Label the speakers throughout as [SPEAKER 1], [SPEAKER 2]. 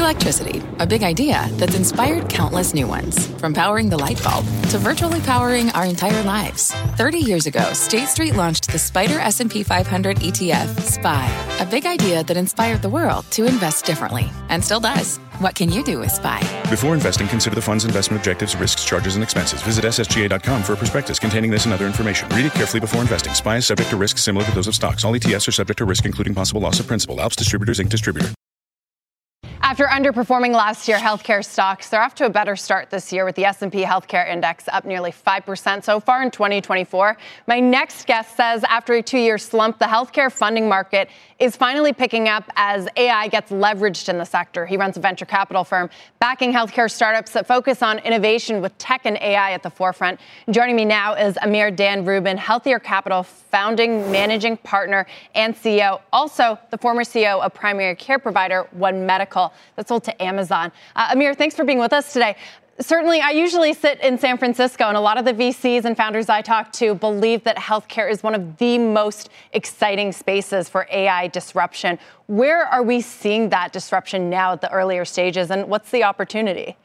[SPEAKER 1] Electricity, a big idea that's inspired countless new ones. From powering the light bulb to virtually powering our entire lives. 30 years ago, State Street launched the SPDR S&P 500 ETF, SPY. A big idea that inspired the world to invest differently. And still does. What can you do with SPY?
[SPEAKER 2] Before investing, consider the fund's investment objectives, risks, charges, and expenses. Visit ssga.com for a prospectus containing this and other information. Read it carefully before investing. SPY is subject to risks similar to those of stocks. All ETFs are subject to risk, including possible loss of principal. Alps Distributors, Inc. Distributor.
[SPEAKER 3] After underperforming last year, healthcare stocks, they're off to a better start this year with the S&P Healthcare Index up nearly 5% so far in 2024. My next guest says after a 2-year slump, the healthcare funding market is finally picking up as AI gets leveraged in the sector. He runs a venture capital firm backing healthcare startups that focus on innovation with tech and AI at the forefront. Joining me now is Amir Dan Rubin, Healthier Capital founding managing partner and CEO, also the former CEO of primary care provider One Medical that sold to Amazon. Amir, thanks for being with us today. Certainly, I usually sit in San Francisco, and a lot of the VCs and founders I talk to believe that healthcare is one of the most exciting spaces for AI disruption. Where are we seeing that disruption now at the earlier stages, and what's the opportunity?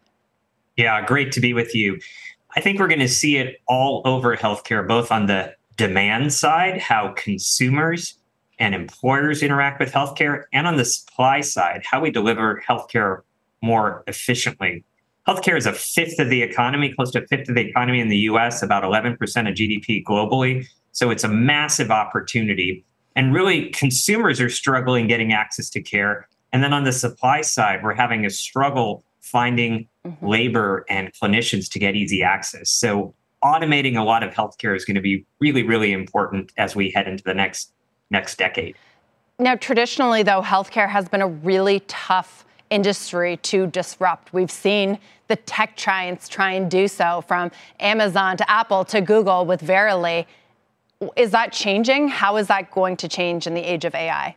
[SPEAKER 4] Yeah, great to be with you. I think we're going to see it all over healthcare, both on the demand side, how consumers and employers interact with healthcare, and on the supply side, how we deliver healthcare more efficiently. Healthcare is a fifth of the economy, close to a fifth of the economy in the US, about 11% of GDP globally. So it's a massive opportunity. And really, consumers are struggling getting access to care. And then on the supply side, we're having a struggle finding labor and clinicians to get easy access. So automating a lot of healthcare is going to be really, really important as we head into the next decade.
[SPEAKER 3] Now, traditionally, though, healthcare has been a really tough industry to disrupt. We've seen the tech giants try and do so, from Amazon to Apple to Google with Verily. Is that changing? How is that going to change in the age of AI?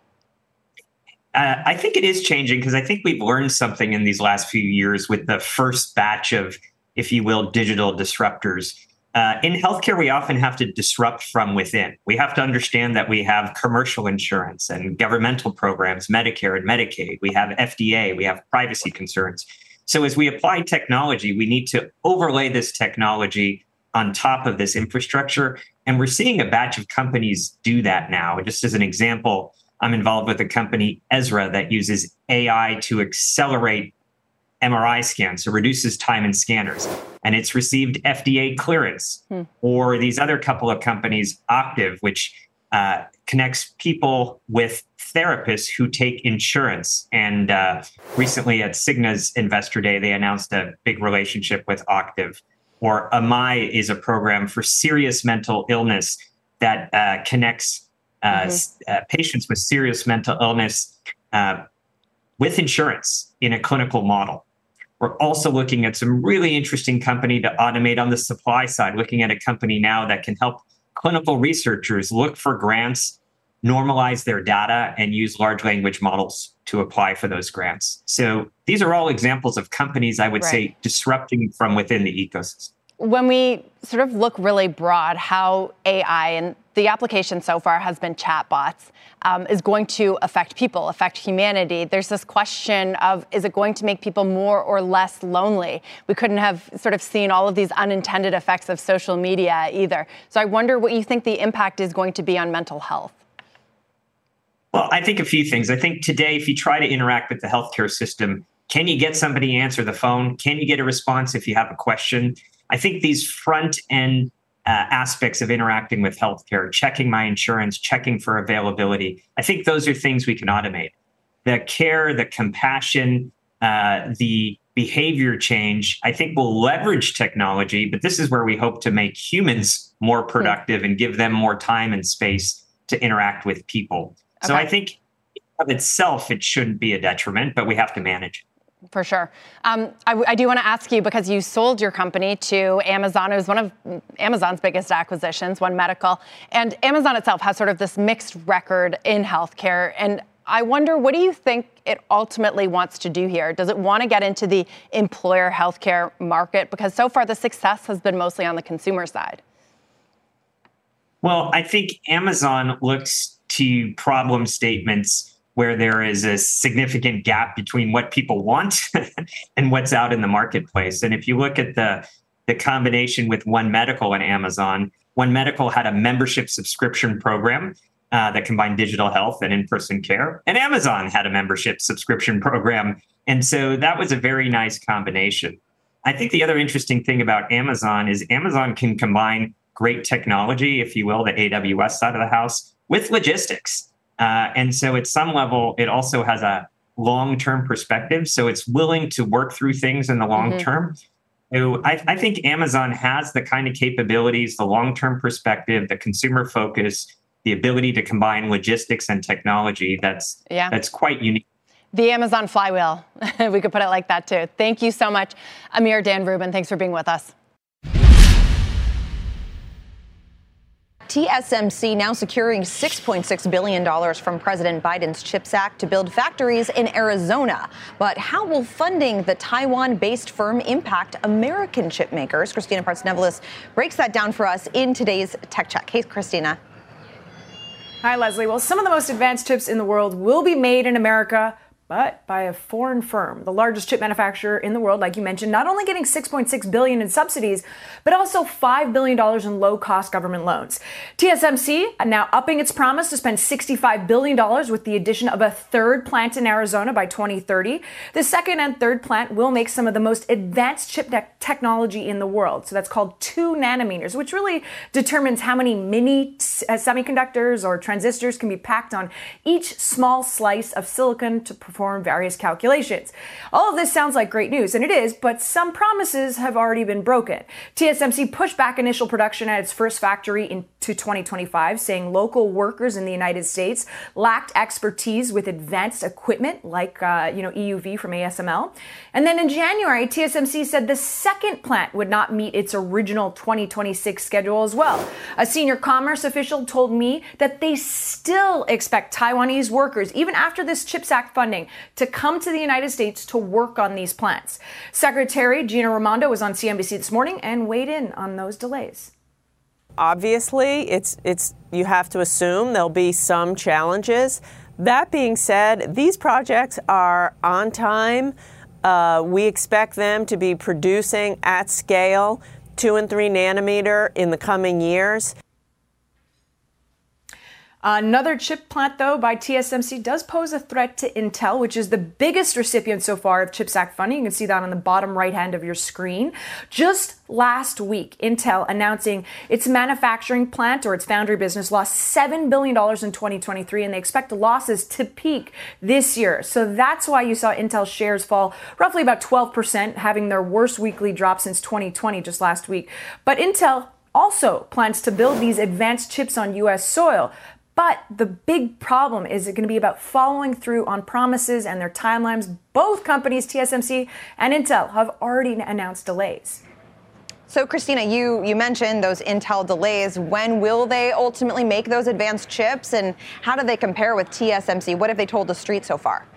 [SPEAKER 4] I think it is changing because I think we've learned something in these last few years with the first batch of, if you will, digital disruptors. In healthcare, we often have to disrupt from within. We have to understand that we have commercial insurance and governmental programs, Medicare and Medicaid. We have FDA, we have privacy concerns. So as we apply technology, we need to overlay this technology on top of this infrastructure. And we're seeing a batch of companies do that now. Just as an example, I'm involved with a company, Ezra, that uses AI to accelerate MRI scans, so reduces time in scanners. And it's received FDA clearance. Or these other couple of companies, Octave, which connects people with therapists who take insurance. And recently at Cigna's Investor Day, they announced a big relationship with Octave. Or Amai is a program for serious mental illness that connects patients with serious mental illness with insurance in a clinical model. We're also looking at some really interesting company to automate on the supply side, looking at a company now that can help clinical researchers look for grants, normalize their data, and use large language models to apply for those grants. So these are all examples of companies, I would say, disrupting from within the ecosystem.
[SPEAKER 3] When we sort of look really broad, how AI and the application so far has been chatbots, is going to affect people, affect humanity. There's this question of, is it going to make people more or less lonely? We couldn't have sort of seen all of these unintended effects of social media either. So I wonder what you think the impact is going to be on mental health.
[SPEAKER 4] Well, I think a few things. I think today, if you try to interact with the healthcare system, can you get somebody to answer the phone? Can you get a response if you have a question? I think these front-end aspects of interacting with healthcare, checking my insurance, checking for availability, I think those are things we can automate. The care, the compassion, the behavior change, I think we'll leverage technology, but this is where we hope to make humans more productive and give them more time and space to interact with people. Okay. So I think of itself, it shouldn't be a detriment, but we have to manage it.
[SPEAKER 3] For sure. I do want to ask you, because you sold your company to Amazon. It was one of Amazon's biggest acquisitions, One Medical. And Amazon itself has sort of this mixed record in healthcare. And I wonder, what do you think it ultimately wants to do here? Does it want to get into the employer healthcare market? Because so far the success has been mostly on the consumer side.
[SPEAKER 4] Well, I think Amazon looks to problem statements where there is a significant gap between what people want and what's out in the marketplace. And if you look at the combination with One Medical and Amazon, One Medical had a membership subscription program that combined digital health and in-person care, and Amazon had a membership subscription program. And so that was a very nice combination. I think the other interesting thing about Amazon is Amazon can combine great technology, if you will, the AWS side of the house, with logistics. And so at some level, it also has a long-term perspective. So it's willing to work through things in the long term. So I think Amazon has the kind of capabilities, the long-term perspective, the consumer focus, the ability to combine logistics and technology that's quite unique.
[SPEAKER 3] The Amazon flywheel. We could put it like that, too. Thank you so much, Amir, Dan Rubin. Thanks for being with us.
[SPEAKER 5] TSMC now securing $6.6 billion from President Biden's CHIPS Act to build factories in Arizona. But how will funding the Taiwan-based firm impact American chip makers? Christina Partsinevelos breaks that down for us in today's Tech Check. Hey, Christina.
[SPEAKER 6] Hi, Leslie. Well, some of the most advanced chips in the world will be made in America, but by a foreign firm, the largest chip manufacturer in the world, like you mentioned, not only getting $6.6 billion in subsidies, but also $5 billion in low-cost government loans. TSMC now upping its promise to spend $65 billion with the addition of a third plant in Arizona by 2030. The second and third plant will make some of the most advanced chip technology in the world. So that's called 2 nanometers, which really determines how many mini semiconductors or transistors can be packed on each small slice of silicon to perform various calculations. All of this sounds like great news, and it is, but some promises have already been broken. TSMC pushed back initial production at its first factory into 2025, saying local workers in the United States lacked expertise with advanced equipment like EUV from ASML. And then in January, TSMC said the second plant would not meet its original 2026 schedule as well. A senior commerce official told me that they still expect Taiwanese workers, even after this CHIPS Act funding, to come to the United States to work on these plants. Secretary Gina Raimondo was on CNBC this morning and weighed in on those delays.
[SPEAKER 7] Obviously, you have to assume there'll be some challenges. That being said, these projects are on time. We expect them to be producing at scale 2 and 3 nanometer in the coming years.
[SPEAKER 6] Another chip plant, though, by TSMC does pose a threat to Intel, which is the biggest recipient so far of CHIPS Act funding. You can see that on the bottom right hand of your screen. Just last week, Intel announcing its manufacturing plant or its foundry business lost $7 billion in 2023, and they expect the losses to peak this year. So that's why you saw Intel shares fall roughly about 12%, having their worst weekly drop since 2020 just last week. But Intel also plans to build these advanced chips on U.S. soil. But the big problem is it going to be about following through on promises and their timelines. Both companies, TSMC and Intel, have already announced delays.
[SPEAKER 5] So, Christina, you mentioned those Intel delays. When will they ultimately make those advanced chips, and how do they compare with TSMC? What have they told the street so far?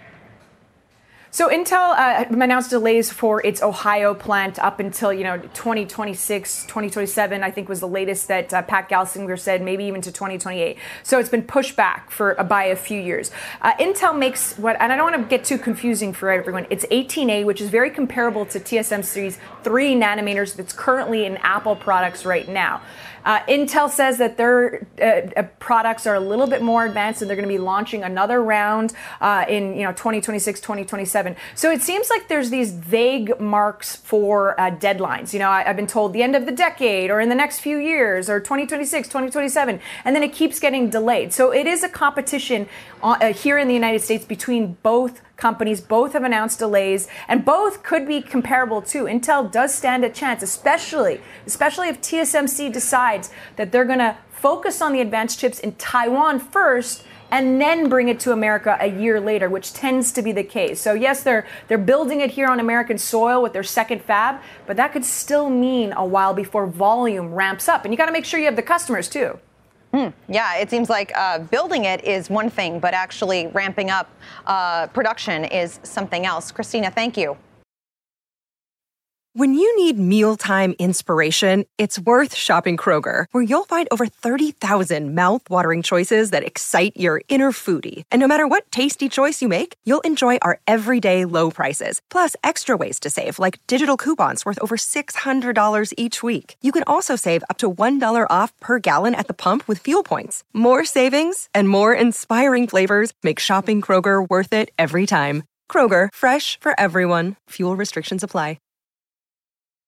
[SPEAKER 6] So Intel announced delays for its Ohio plant up until 2026, 2027. I think was the latest that Pat Gelsinger said, maybe even to 2028. So it's been pushed back by a few years. Intel makes and I don't want to get too confusing for everyone. It's 18A, which is very comparable to TSMC's 3 nanometers that's currently in Apple products right now. Intel says that their products are a little bit more advanced, and they're going to be launching another round in 2026, 2027. So it seems like there's these vague marks for deadlines. I've been told the end of the decade, or in the next few years, or 2026, 2027, and then it keeps getting delayed. So it is a competition here in the United States between both companies. Both have announced delays, and both could be comparable too. Intel does stand a chance, especially if TSMC decides that they're going to focus on the advanced chips in Taiwan first and then bring it to America a year later, which tends to be the case. So yes, they're building it here on American soil with their second fab, but that could still mean a while before volume ramps up. And you got to make sure you have the customers too.
[SPEAKER 5] Yeah, it seems like building it is one thing, but actually ramping up production is something else. Christina, thank you.
[SPEAKER 8] When you need mealtime inspiration, it's worth shopping Kroger, where you'll find over 30,000 mouth-watering choices that excite your inner foodie. And no matter what tasty choice you make, you'll enjoy our everyday low prices, plus extra ways to save, like digital coupons worth over $600 each week. You can also save up to $1 off per gallon at the pump with fuel points. More savings and more inspiring flavors make shopping Kroger worth it every time. Kroger, fresh for everyone. Fuel restrictions apply.